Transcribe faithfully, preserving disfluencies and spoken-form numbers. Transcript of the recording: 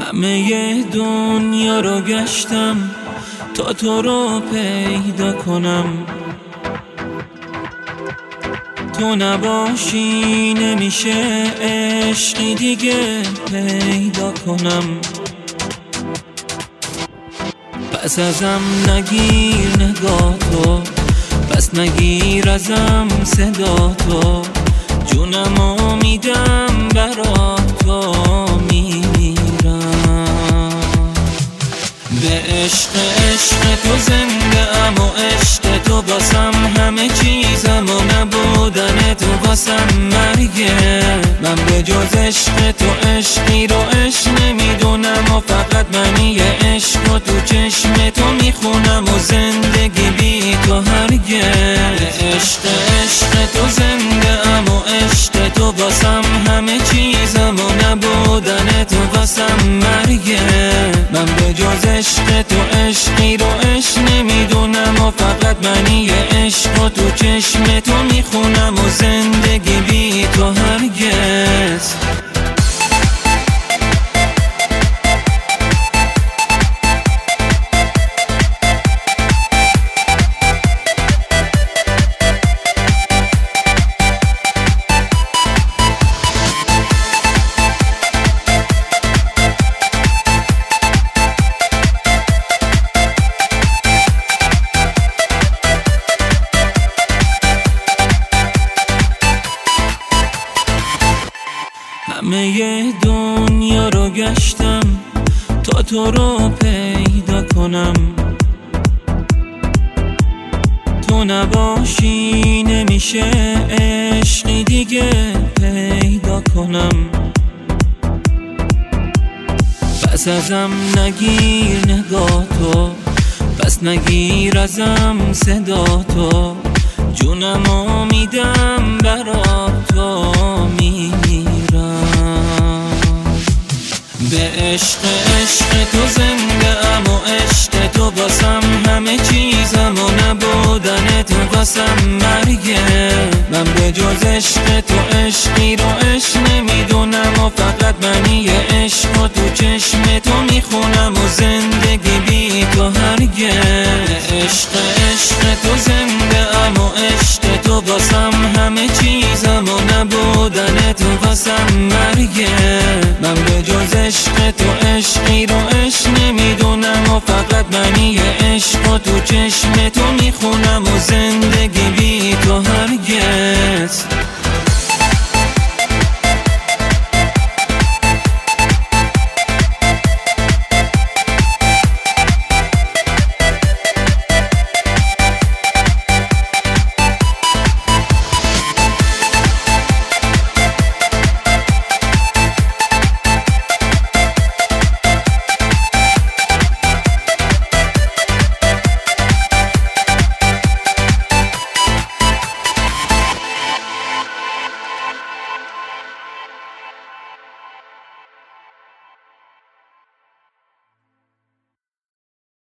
همه دنیا رو گشتم تا تو رو پیدا کنم، تو نباشی نمیشه عشقی دیگه پیدا کنم. پس ازم نگیر نگاه تو، پس نگیر ازم صدا تو، جونمو میدم برا تو میمیرم. به عشق عشق تو زنده ام و عشق تو باسم همه چیزم و نبودن تو باسم مرگه. من به جز عشق تو عشقی رو عشق نمیدونم و فقط منی عشق و تو چشم تو میخونم و زندگی بی تو هرگه. به عشق عشق تو زنده ام و عشق تو باسم همه چیزم و نبودن تو باسم مرگه. من به جز عشق تو عشقی رو عشق نمیدونم و فقط منی عشق و تو چشم تو میخونم و زندگی بی تو هرگز. همه دنیا رو گشتم تا تو رو پیدا کنم، تو نباشی نمیشه عشقی دیگه پیدا کنم. پس ازم نگیر نگاه تو، پس نگیر ازم صدا تو، جونمو میدم برا تو میمیرم. به عشق عشق تو زنده ام و عشق تو باسم همه چیزم و نبودن تو باسم مرگه. من به جز عشق تو عشقی رو عشق نمیدونم و فقط منی عشق و تو چشم تو میخونم و زندگی بی تو هرگه. عشق عشق تو زنده ام و عشق تو باسم همه چیزم و نبودن تو باسم مرگه. من به جز عشق تو عشقی رو عشق نمیدونم و فقط منی عشق و تو چشم